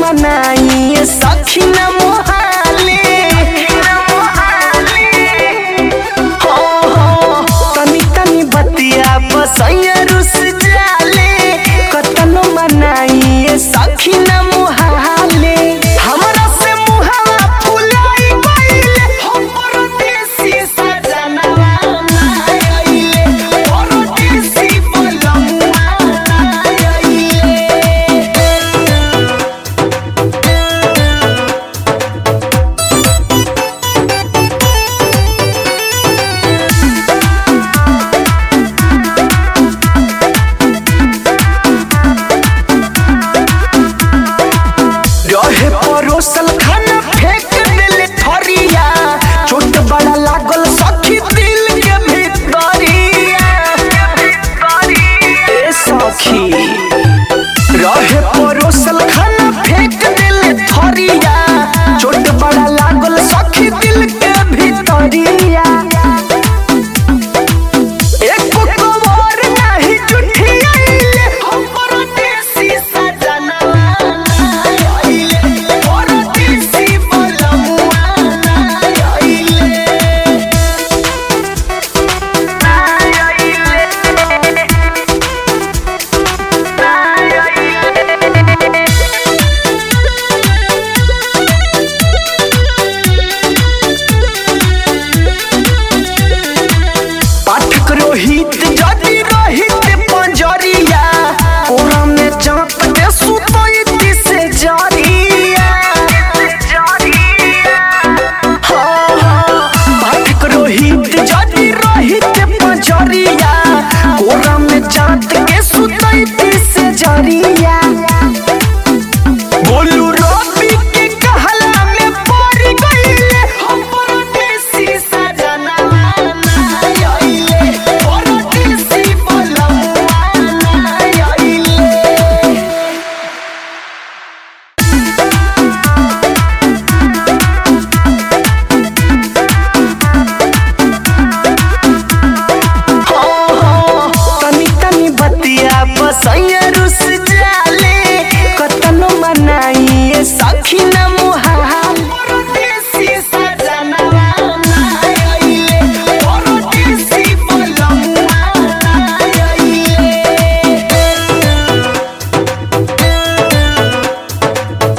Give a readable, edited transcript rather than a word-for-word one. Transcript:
मनाई सखी न मोहाले तनी तनी बतिया बसैया रुस जाले कतनो मनाई सखी न मोहाले हमरा से मुहावा फुलाई गइले हम परदेसी सजनवा आइले परदेसी बलमुआ आइले। रहे परोसल खाना फेंक दिल थरिया चोट बड़ा लागल सखी दिल के भीतरिया ए सखी रहे परोसल खाना फेंक दिल थरिया चोट बड़ा लागल सखी दिल के भीतरिया एक कवर नहीं जुठी आइले हम परदेसी सजनवा आइले परदेसी बलमुआ आइले। पाठक रोहित जदि रोहित पंजरिया कोरा में चाप के सुतैती से जरिया पाठक रोहित जदि रोहित पंजरिया कोरा में चाप के सुतैती से जरिया बोलू रवि के कहला में पड़ गइले हम परदेसी सजनवा आइले परदेसी बलमुआ आइले। तनी तनी बतिया बसैया रुस जाले कतनो मनाई सखी न